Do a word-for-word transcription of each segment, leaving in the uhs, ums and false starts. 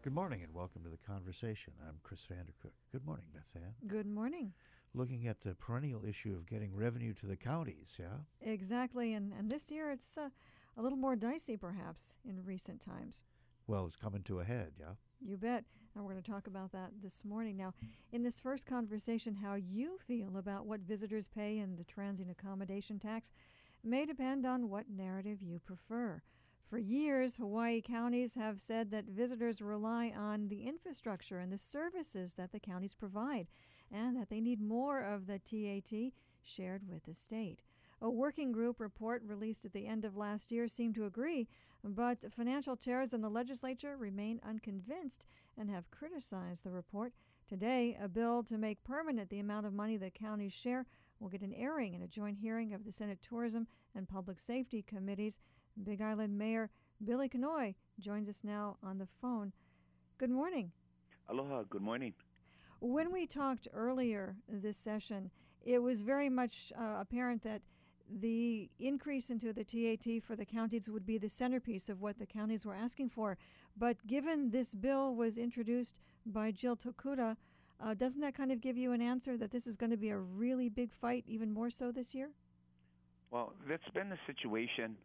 Good morning and welcome to the conversation. I'm Chris Vandercook. Good morning, Beth Ann. Good morning. Looking at the perennial issue of getting revenue to the counties, yeah? Exactly, and, and this year it's uh, a little more dicey perhaps in recent times. Well, it's coming to a head, yeah? You bet, and we're going to talk about that this morning. Now, in this first conversation, how you feel about what visitors pay in the transient accommodation tax may depend on what narrative you prefer. For years, Hawaii counties have said that visitors rely on the infrastructure and the services that the counties provide, and that they need more of the T A T shared with the state. A working group report released at the end of last year seemed to agree, but financial chairs in the legislature remain unconvinced and have criticized the report. Today, a bill to make permanent the amount of money that counties share will get an airing in a joint hearing of the Senate Tourism and Public Safety Committees. Big Island Mayor Billy Kenoi joins us now on the phone. Good morning. Aloha, good morning. When we talked earlier this session, it was very much uh, apparent that the increase into the T A T for the counties would be the centerpiece of what the counties were asking for. But given this bill was introduced by Jill Tokuda, uh, doesn't that kind of give you an answer that this is going to be a really big fight, even more so this year? Well, that's been the situation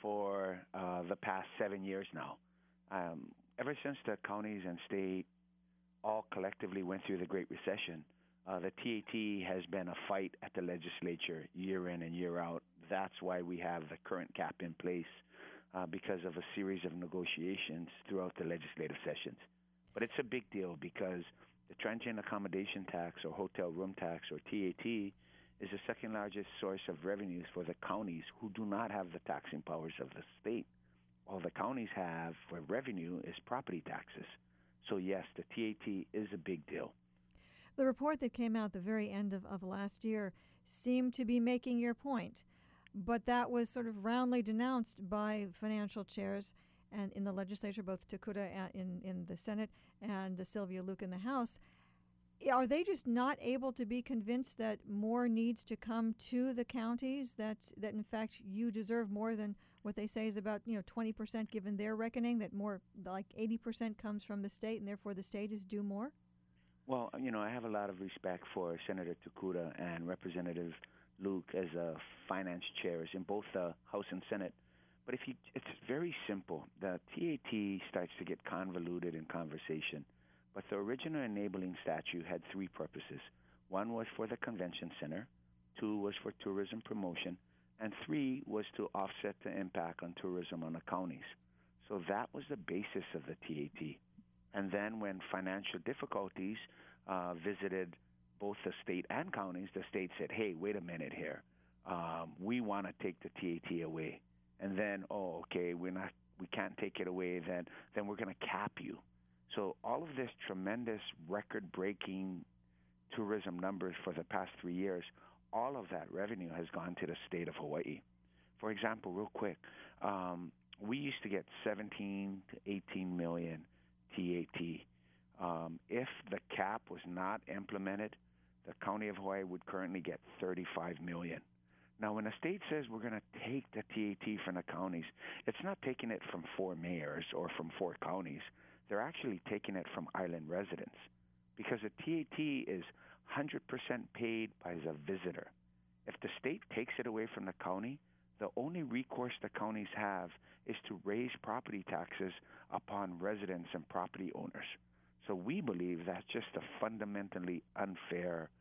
for uh, the past seven years now. Um, ever since the counties and state all collectively went through the Great Recession, uh, the T A T has been a fight at the legislature year in and year out. That's why we have the current cap in place, uh, because of a series of negotiations throughout the legislative sessions. But it's a big deal because the transient accommodation tax or hotel room tax or T A T is the second largest source of revenues for the counties who do not have the taxing powers of the state. All the counties have for revenue is property taxes. So yes, the T A T is a big deal. The report that came out the very end of, of last year seemed to be making your point, but that was sort of roundly denounced by financial chairs and in the legislature, both Tokuda in, in the Senate and Sylvia Luke in the House. Are they just not able to be convinced that more needs to come to the counties, that that in fact you deserve more than what they say is about, you know, twenty percent given their reckoning, that more like eighty percent comes from the state and therefore the state is due more? Well, you know, I have a lot of respect for Senator Tokuda and Representative Luke as uh, finance chairs in both the House and Senate. But if you, it's very simple. The T A T starts to get convoluted in conversation. But the original enabling statute had three purposes. One was for the convention center, two was for tourism promotion, and three was to offset the impact on tourism on the counties. So that was the basis of the T A T. And then when financial difficulties uh, visited both the state and counties, the state said, hey, wait a minute here. Um, we want to take the T A T away. And then, oh, okay, we're not, we can't take it away, then, then we're going to cap you. So all of this tremendous record-breaking tourism numbers for the past three years, all of that revenue has gone to the state of Hawaii. For example, real quick, um, we used to get seventeen to eighteen million T A T. Um, if the cap was not implemented, the county of Hawaii would currently get thirty-five million. Now, when the state says we're going to take the T A T from the counties, it's not taking it from four mayors or from four counties. They're actually taking it from island residents because the T A T is one hundred percent paid by the visitor. If the state takes it away from the county, the only recourse the counties have is to raise property taxes upon residents and property owners. So we believe that's just a fundamentally unfair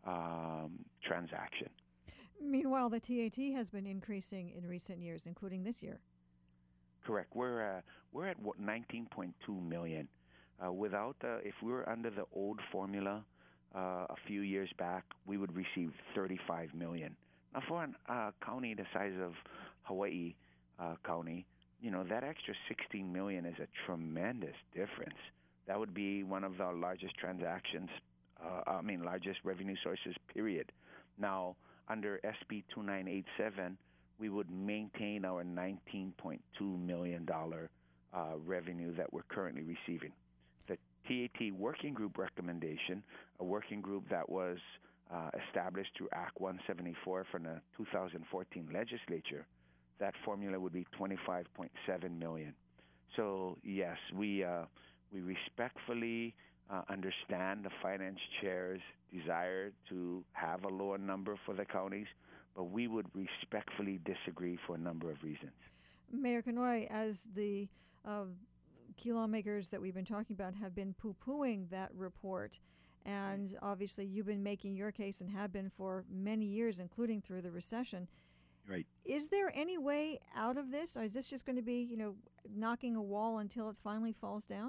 um, transaction. Meanwhile, the T A T has been increasing in recent years, including this year. Correct. We're uh, we're at what nineteen point two million. Uh, without the, if we were under the old formula uh, a few years back, we would receive thirty-five million. Now, for a uh, county the size of Hawaii uh, County, you know that extra sixteen million is a tremendous difference. That would be one of the largest transactions. Uh, I mean, largest revenue sources. Period. Now, under S B twenty-nine eighty-seven. We would maintain our nineteen point two million dollars uh, revenue that we're currently receiving. The T A T working group recommendation, a working group that was uh, established through Act one seventy-four from the two thousand fourteen legislature, that formula would be twenty-five point seven million dollars. So, yes, we uh, We respectfully uh, understand the finance chair's desire to have a lower number for the counties, but we would respectfully disagree for a number of reasons. Mayor Kanoy, as the uh, key lawmakers that we've been talking about have been poo-pooing that report, and obviously you've been making your case and have been for many years, including through the recession. Right. Is there any way out of this, or is this just going to be, you know, knocking a wall until it finally falls down?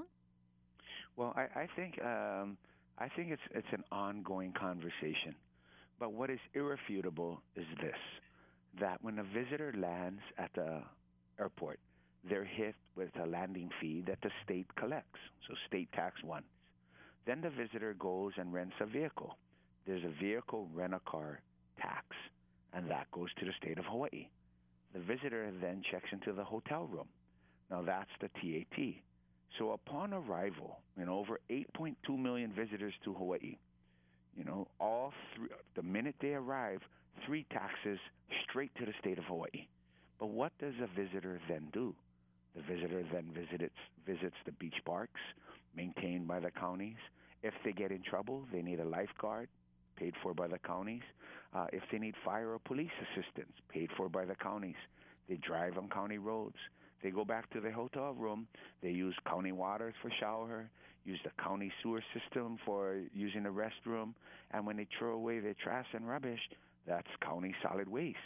Well, I, I think um, I think it's it's an ongoing conversation. But what is irrefutable is this: that when a visitor lands at the airport, they're hit with a landing fee that the state collects, so state tax one. Then the visitor goes and rents a vehicle. There's a vehicle rent-a-car tax, and that goes to the state of Hawaii. The visitor then checks into the hotel room. Now that's the T A T. So upon arrival, you know, over eight point two million visitors to Hawaii, you know, all three, the minute they arrive, three taxes straight to the state of Hawaii. But what does a visitor then do? The visitor then visits visits the beach parks maintained by the counties. If they get in trouble, they need a lifeguard paid for by the counties. Uh, if they need fire or police assistance, paid for by the counties. They drive on county roads. They go back to the hotel room. They use county waters for shower, use the county sewer system for using the restroom, and when they throw away their trash and rubbish, that's county solid waste.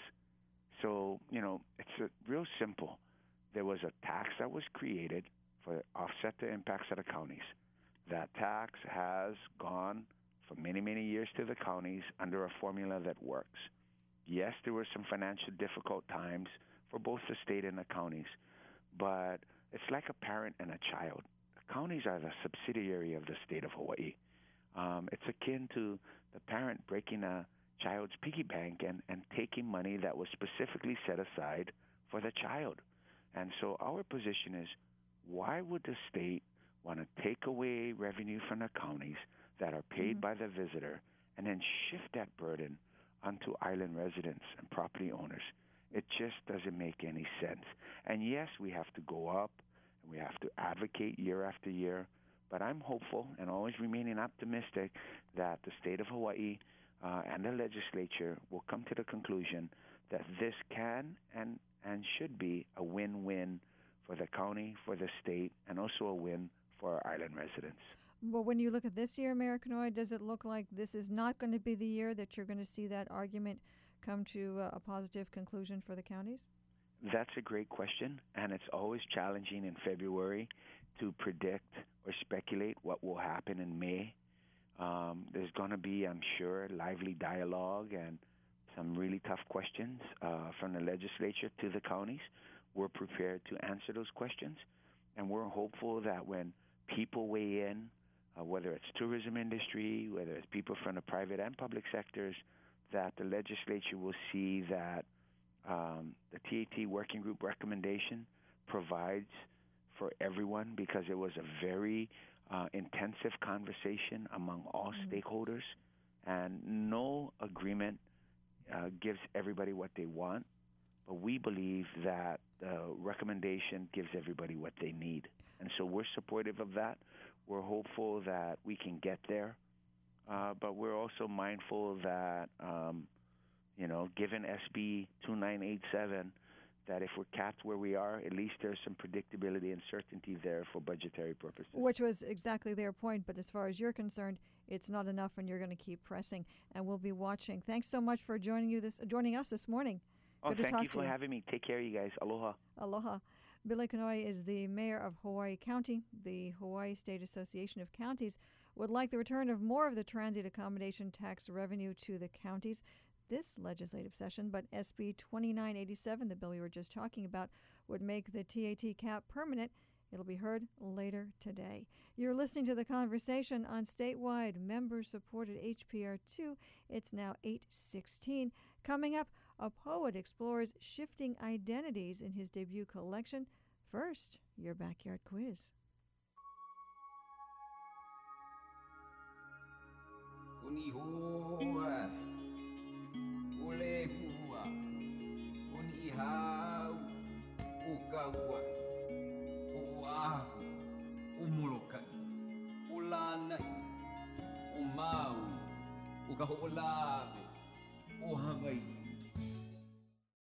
So, you know, it's a, real simple. There was a tax that was created for offset the impacts of the counties. That tax has gone for many, many years to the counties under a formula that works. Yes, there were some financial difficult times for both the state and the counties, but it's like a parent and a child. The counties are the subsidiary of the state of Hawaii. Um, it's akin to the parent breaking a child's piggy bank and, and taking money that was specifically set aside for the child. And so our position is, why would the state want to take away revenue from the counties that are paid mm-hmm. by the visitor and then shift that burden onto island residents and property owners? It just doesn't make any sense. And yes, we have to go up and we have to advocate year after year, but I'm hopeful and always remaining optimistic that the state of Hawaii uh, and the legislature will come to the conclusion that this can and, and should be a win-win for the county, for the state, and also a win for our island residents. Well, when you look at this year, Mayor Kanoy, does it look like this is not going to be the year that you're going to see that argument come to uh, a positive conclusion for the counties? That's a great question, and it's always challenging in February to predict or speculate what will happen in May. Um, there's going to be, I'm sure, lively dialogue and some really tough questions uh, from the legislature to the counties. We're prepared to answer those questions, and we're hopeful that when people weigh in, uh, whether it's tourism industry, whether it's people from the private and public sectors, that the legislature will see that um, the T A T working group recommendation provides for everyone, because it was a very uh, intensive conversation among all mm-hmm. stakeholders, and no agreement uh, gives everybody what they want, but we believe that the recommendation gives everybody what they need. And so we're supportive of that. We're hopeful that we can get there. Uh, but we're also mindful that, um, you know, given S B two nine eight seven, that if we're capped where we are, at least there's some predictability and certainty there for budgetary purposes. Which was exactly their point, but as far as you're concerned, it's not enough, and you're going to keep pressing, and we'll be watching. Thanks so much for joining you this, joining us this morning. Oh, Good to thank talk you to for you. having me. Take care, you guys. Aloha. Aloha. Billy Kanoy is the mayor of Hawaii County. The Hawaii State Association of Counties would like the return of more of the transient accommodation tax revenue to the counties this legislative session, but S B twenty-nine eighty-seven, the bill we were just talking about, would make the T A T cap permanent. It'll be heard later today. You're listening to The Conversation on statewide member-supported H P R two. It's now eight sixteen. Coming up, a poet explores shifting identities in his debut collection. First, your backyard quiz. Umolokai. kaulami, uhangay